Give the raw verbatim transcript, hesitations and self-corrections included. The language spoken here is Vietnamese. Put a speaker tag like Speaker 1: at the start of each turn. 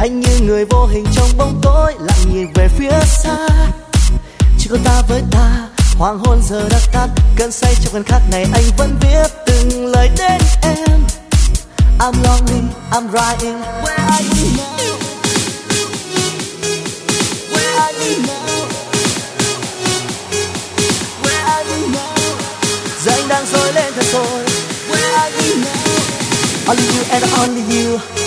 Speaker 1: Anh như người vô hình trong bóng tối, lặng nhìn về phía xa. Chỉ có ta với ta, hoàng hôn giờ đã tắt, cơn say trong khoảnh khắc này anh vẫn viết từng lời đến em. I'm lonely, I'm writing. Where are you now? Where are you now? Where are you now? Giờ anh đang dối lên thật rồi. Where are you now? Only you and only you.